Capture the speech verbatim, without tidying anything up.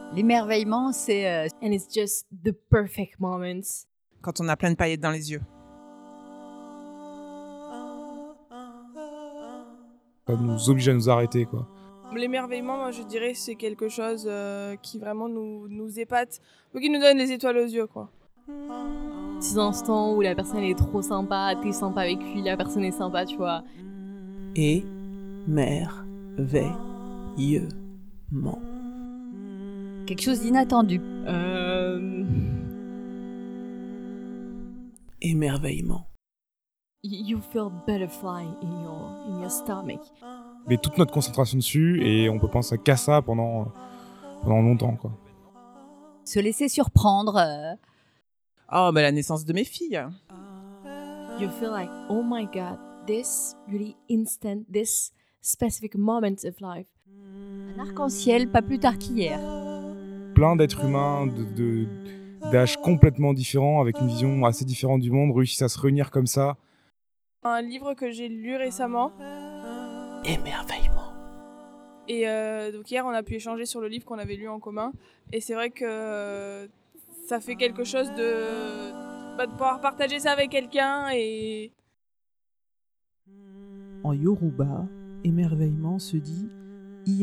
L'émerveillement, c'est... euh, And it's just the perfect moments. Quand on a plein de paillettes dans les yeux. Ça nous oblige à nous arrêter, quoi. L'émerveillement, moi, je dirais, c'est quelque chose euh, qui vraiment nous, nous épate, ou qui nous donne les étoiles aux yeux, quoi. Ces instants où la personne est trop sympa, t'es sympa avec lui, la personne est sympa, tu vois. Émerveillement. quelque chose d'inattendu. Euh... Émerveillement. You feel butterfly in your, in your stomach. Mais toute notre concentration dessus, et on peut penser qu'à ça pendant, pendant longtemps, quoi. Se laisser surprendre. euh, Oh, bah la naissance de mes filles. You feel like, oh my god, this really instant, this specific moment of life. Un arc-en-ciel, pas plus tard qu'hier. Plein d'êtres humains de, de, d'âges complètement différents, avec une vision assez différente du monde, réussissent à se réunir comme ça. Un livre que j'ai lu récemment, Émerveillement. et euh, donc hier, on a pu échanger sur le livre qu'on avait lu en commun, et c'est vrai que euh, ça fait quelque chose de, bah, de pouvoir partager ça avec quelqu'un, et... En Yoruba, émerveillement se dit « y allez-nous ».